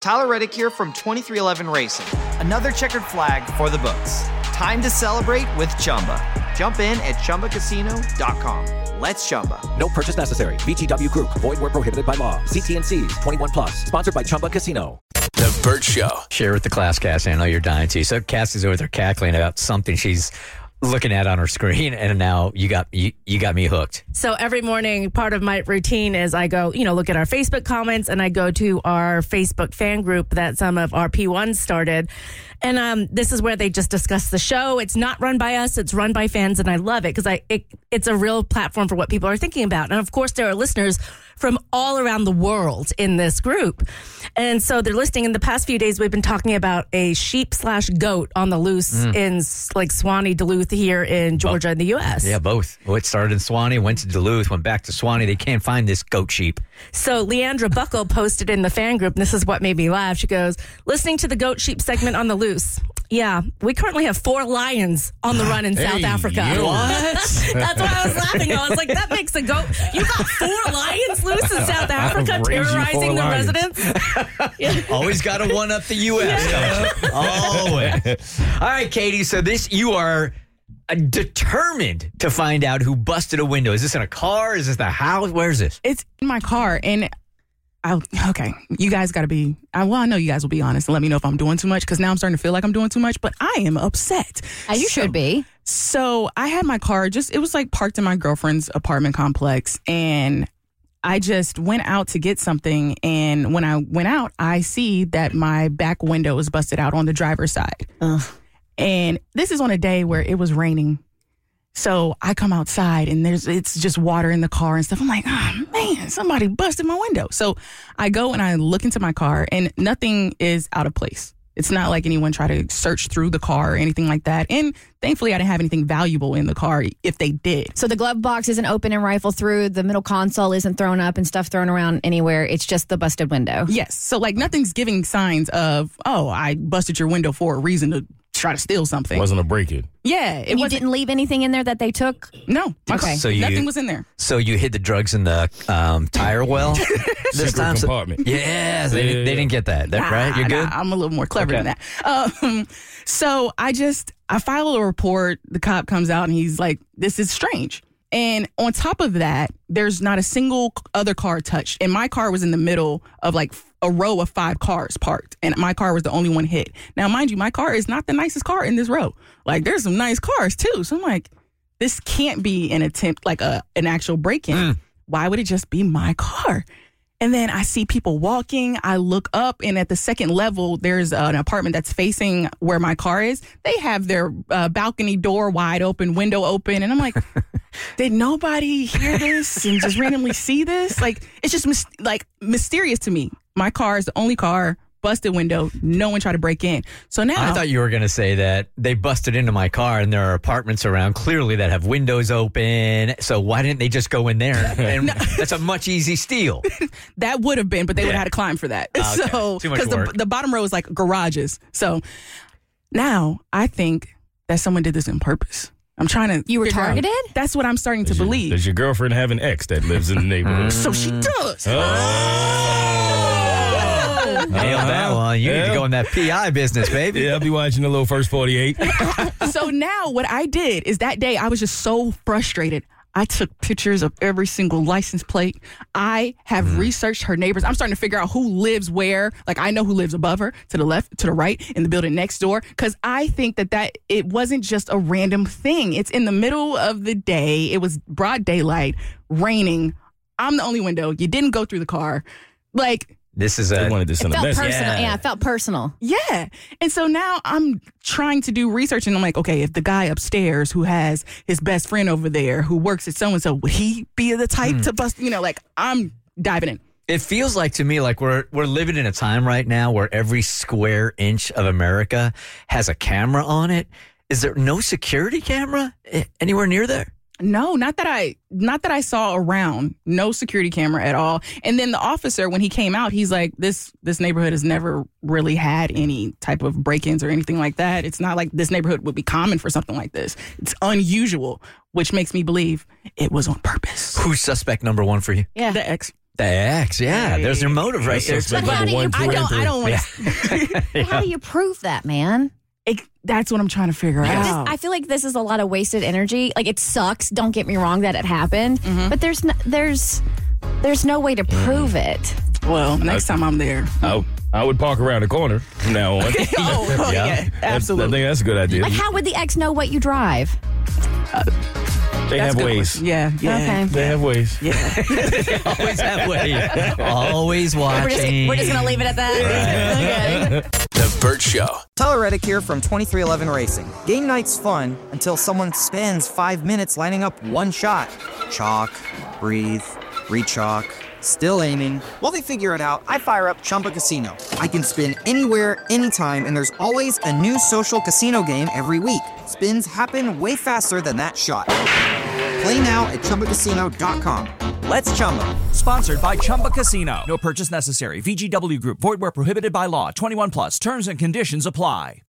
Tyler Reddick here from 2311 Racing. Another checkered flag for the books. Time to celebrate with Chumba. Jump in at ChumbaCasino.com. Let's Chumba. No purchase necessary. VGW Group. Void where prohibited by law. See T&Cs. 21 plus. Sponsored by Chumba Casino. The Burt Show. Share with the class, Cassie. I know you're dying to. So Cassie's over there cackling about something she's looking at on her screen, and now you got me hooked. So every morning, part of my routine is I go, look at our Facebook comments, and I go to our Facebook fan group that some of our P1s started. And this is where they just discuss the show. It's not run by us. It's run by fans, and I love it because it's a real platform for what people are thinking about. And, of course, there are listeners from all around the world in this group. And so they're listening. In the past few days, we've been talking about a sheep/goat on the loose in like Swanee, Duluth here in Georgia in the U.S. Yeah, both. Well, it started in Swanee, went to Duluth, went back to Swanee. They can't find this goat sheep. So Leandra Buckle posted in the fan group, and this is what made me laugh. She goes, listening to the goat sheep segment on the loose. Yeah, we currently have 4 lions on the run in South Africa. What? That's why I was laughing. I was like, that makes a goat. You got 4 lions loose in South Africa terrorizing the residents? Always got to one up the U.S. Yeah. Always. All right, Katie. So you are determined to find out who busted a window. Is this in a car? Is this the house? Where is this? It's in my car, and you guys got to be, I know you guys will be honest and let me know if I'm doing too much, because now I'm starting to feel like I'm doing too much, but I am upset. You should be. So I had my car it was like parked in my girlfriend's apartment complex, and I just went out to get something, and when I went out, I see that my back window was busted out on the driver's side. And this is on a day where it was raining. So I come outside and it's just water in the car and stuff. I'm like, oh man, somebody busted my window. So I go and I look into my car, and nothing is out of place. It's not like anyone tried to search through the car or anything like that. And thankfully, I didn't have anything valuable in the car if they did. So the glove box isn't open and rifled through. The middle console isn't thrown up and stuff thrown around anywhere. It's just the busted window. Yes. So like nothing's giving signs of, oh, I busted your window for a reason to try to steal something. Wasn't a break-in. Yeah. You didn't leave anything in there that they took? No. Okay. So nothing was in there. So you hid the drugs in the tire well this Secret time? compartment. Yeah, they didn't get that. Right? You're good? I'm a little more clever than that. So I file a report. The cop comes out and he's like, this is strange. And on top of that, there's not a single other car touched. And my car was in the middle of like a row of 5 cars parked. And my car was the only one hit. Now, mind you, my car is not the nicest car in this row. Like, there's some nice cars, too. So I'm like, this can't be an attempt, like an actual break-in. Why would it just be my car? And then I see people walking. I look up, and at the second level, there's an apartment that's facing where my car is. They have their balcony door wide open, window open. And I'm like, did nobody hear this and just randomly see this? Like, it's just mysterious to me. My car is the only car, busted window, no one tried to break in. So now I thought you were going to say that they busted into my car and there are apartments around clearly that have windows open. So why didn't they just go in there? And that's a much easy steal. That would have been, but they would have had to climb for that. Okay. So too much work. The bottom row is like garages. So now I think that someone did this on purpose. I'm trying to. You were figure out. targeted? That's what I'm starting to believe. Does your girlfriend have an ex that lives in the neighborhood? So she does. Nailed that one. You need to go in that PI business, baby. Yeah, I'll be watching the little First 48. So now what I did is that day I was just so frustrated. I took pictures of every single license plate. I have researched her neighbors. I'm starting to figure out who lives where. Like, I know who lives above her, to the left, to the right, in the building next door. Because I think that it wasn't just a random thing. It's in the middle of the day. It was broad daylight, raining. I'm the only window. You didn't go through the car. Like, this is they wanted to send It a felt message. personal. Yeah, it felt personal. yeah. And so now I'm trying to do research, and I'm like, okay, if the guy upstairs who has his best friend over there who works at so-and-so, would he be the type to bust, like I'm diving in. It feels like to me like we're living in a time right now where every square inch of America has a camera on it. Is there no security camera anywhere near there? No, not that I saw around. No security camera at all. And then the officer, when he came out, he's like, this neighborhood has never really had any type of break-ins or anything like that. It's not like this neighborhood would be common for something like this. It's unusual, which makes me believe it was on purpose. Who's suspect number one for you? Yeah. The ex. The ex, yeah. There's your motive right there. Suspect But how number do you- 1, 2, and 3. I don't want to. How do you prove that, man? That's what I'm trying to figure out. I feel like this is a lot of wasted energy. Like, it sucks. Don't get me wrong that it happened, but there's no way to prove it. Well, next time I'm there. I would park around the corner from now on. Oh, yeah, absolutely. I think that's a good idea. Like, how would the ex know what you drive? They have ways. Yeah. Okay. They have ways. Always that way. Always watching. We're just gonna leave it at that. Okay. The Burt Show. Tyler Reddick here from 2311 Racing. Game night's fun until someone spends 5 minutes lining up one shot. Chalk, breathe, re-chalk, still aiming. While they figure it out, I fire up Chumba Casino. I can spin anywhere, anytime, and there's always a new social casino game every week. Spins happen way faster than that shot. Play now at ChumbaCasino.com. Let's Chumba. Sponsored by Chumba Casino. No purchase necessary. VGW Group. Void where prohibited by law. 21 plus. Terms and conditions apply.